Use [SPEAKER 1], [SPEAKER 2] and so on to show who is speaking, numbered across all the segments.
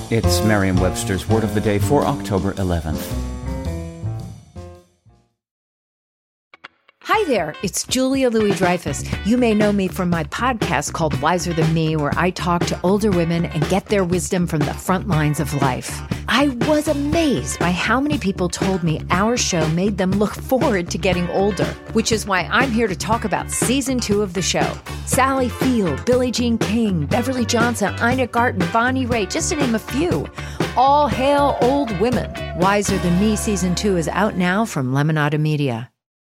[SPEAKER 1] It's Merriam-Webster's Word of the Day for October 11th.
[SPEAKER 2] Hi there, it's Julia Louis-Dreyfus. You may know me from my podcast called Wiser Than Me, where I talk to older women and get their wisdom from the front lines of life. I was amazed by how many people told me our show made them look forward to getting older, which is why I'm here to talk about Season 2 of the show. Sally Field, Billie Jean King, Beverly Johnson, Ina Garten, Bonnie Raitt, just to name a few. All hail old women. Wiser Than Me Season 2 is out now from Lemonada Media.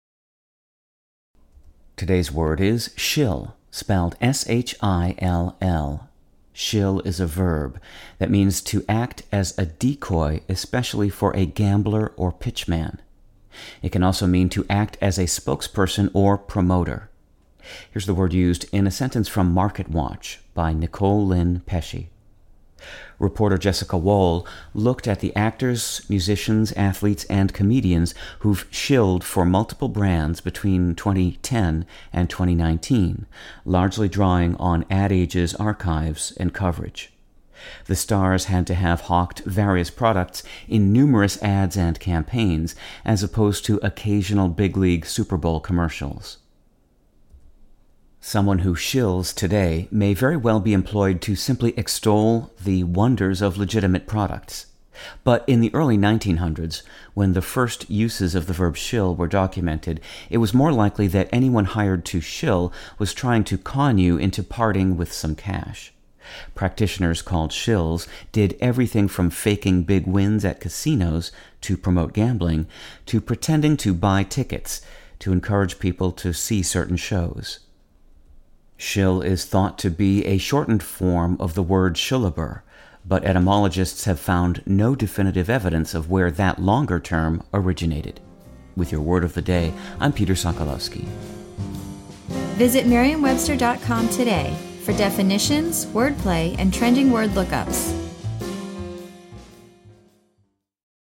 [SPEAKER 1] Today's word is shill, spelled S-H-I-L-L. Shill is a verb that means to act as a decoy, especially for a gambler or pitchman. It can also mean to act as a spokesperson or promoter. Here's the word used in a sentence from Market Watch by Nicole Lynn Pesce. Reporter Jessica Wohl looked at the actors, musicians, athletes, and comedians who've shilled for multiple brands between 2010 and 2019, largely drawing on Ad Age's archives and coverage. The stars had to have hawked various products in numerous ads and campaigns, as opposed to occasional big league Super Bowl commercials. Someone who shills today may very well be employed to simply extol the wonders of legitimate products. But in the early 1900s, when the first uses of the verb shill were documented, it was more likely that anyone hired to shill was trying to con you into parting with some cash. Practitioners called shills did everything from faking big wins at casinos to promote gambling, to pretending to buy tickets to encourage people to see certain shows. Shill is thought to be a shortened form of the word shillabur, but etymologists have found no definitive evidence of where that longer term originated. With your Word of the Day, I'm Peter Sokolowski.
[SPEAKER 3] Visit Merriam-Webster.com today for definitions, wordplay, and trending word lookups.